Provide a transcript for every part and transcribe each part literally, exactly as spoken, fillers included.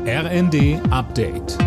R N D Update.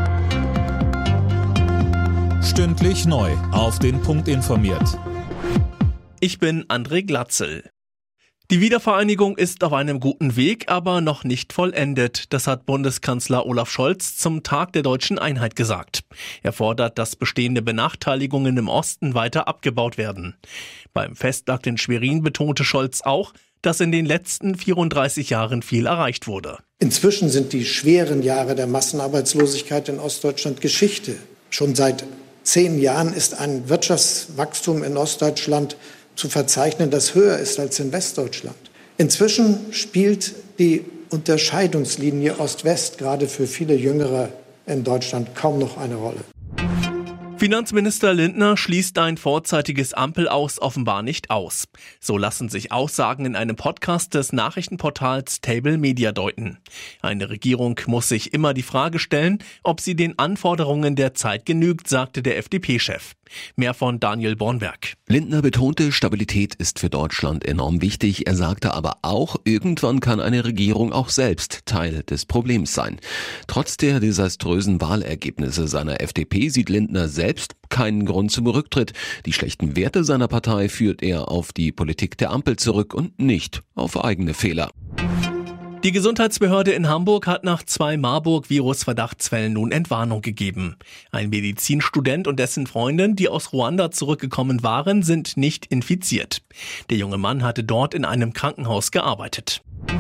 Stündlich neu auf den Punkt informiert. Ich bin André Glatzel. Die Wiedervereinigung ist auf einem guten Weg, aber noch nicht vollendet. Das hat Bundeskanzler Olaf Scholz zum Tag der deutschen Einheit gesagt. Er fordert, dass bestehende Benachteiligungen im Osten weiter abgebaut werden. Beim Festakt in Schwerin betonte Scholz auch, dass in den letzten vierunddreißig Jahren viel erreicht wurde. Inzwischen sind die schweren Jahre der Massenarbeitslosigkeit in Ostdeutschland Geschichte. Schon seit zehn Jahren ist ein Wirtschaftswachstum in Ostdeutschland zu verzeichnen, das höher ist als in Westdeutschland. Inzwischen spielt die Unterscheidungslinie Ost-West gerade für viele Jüngere in Deutschland kaum noch eine Rolle. Finanzminister Lindner schließt ein vorzeitiges Ampelaus offenbar nicht aus. So lassen sich Aussagen in einem Podcast des Nachrichtenportals Table Media deuten. Eine Regierung muss sich immer die Frage stellen, ob sie den Anforderungen der Zeit genügt, sagte der F D P-Chef. Mehr von Daniel Bornberg. Lindner betonte, Stabilität ist für Deutschland enorm wichtig. Er sagte aber auch, irgendwann kann eine Regierung auch selbst Teil des Problems sein. Trotz der desaströsen Wahlergebnisse seiner F D P sieht Lindner selbst keinen Grund zum Rücktritt. Die schlechten Werte seiner Partei führt er auf die Politik der Ampel zurück und nicht auf eigene Fehler. Die Gesundheitsbehörde in Hamburg hat nach zwei Marburg-Virus-Verdachtsfällen nun Entwarnung gegeben. Ein Medizinstudent und dessen Freundin, die aus Ruanda zurückgekommen waren, sind nicht infiziert. Der junge Mann hatte dort in einem Krankenhaus gearbeitet.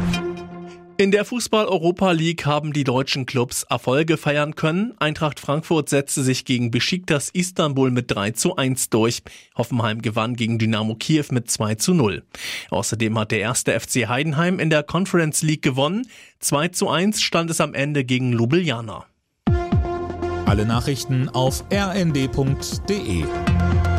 In der Fußball-Europa League haben die deutschen Clubs Erfolge feiern können. Eintracht Frankfurt setzte sich gegen Besiktas Istanbul mit drei zu eins durch. Hoffenheim gewann gegen Dynamo Kiew mit zwei zu null. Außerdem hat der erste F C Heidenheim in der Conference League gewonnen. zwei zu eins stand es am Ende gegen Ljubljana. Alle Nachrichten auf r n d punkt d e.